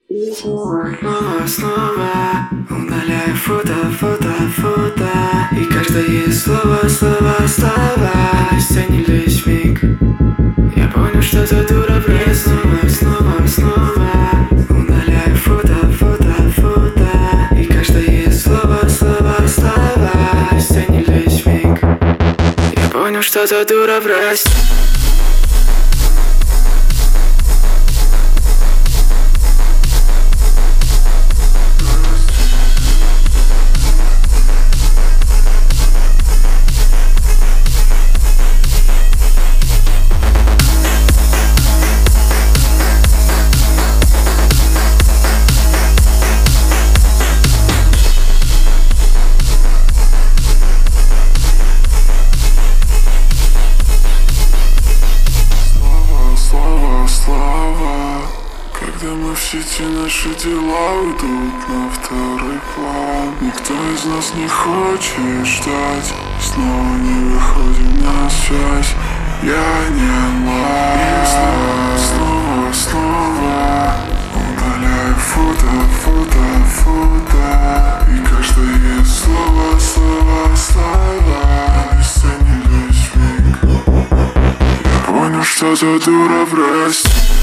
Снова, снова удаляю фото, фото, фото. И каждое слово, слово, слова растянились в миг. Я понял, что за дура врать. Снова, снова, снова удаляю фото, фото, фото. И каждое слово, слово, слова растянились в миг. Я понял, что за дура врать. Когда мы в сети, наши дела уйдут на второй план. Никто из нас не хочет ждать, снова не выходим на связь. Я не онлайн. Снова, снова удаляю фото, фото, фото. И каждое слово, слово, слова растянились в миг. Я понял, что за дура врать.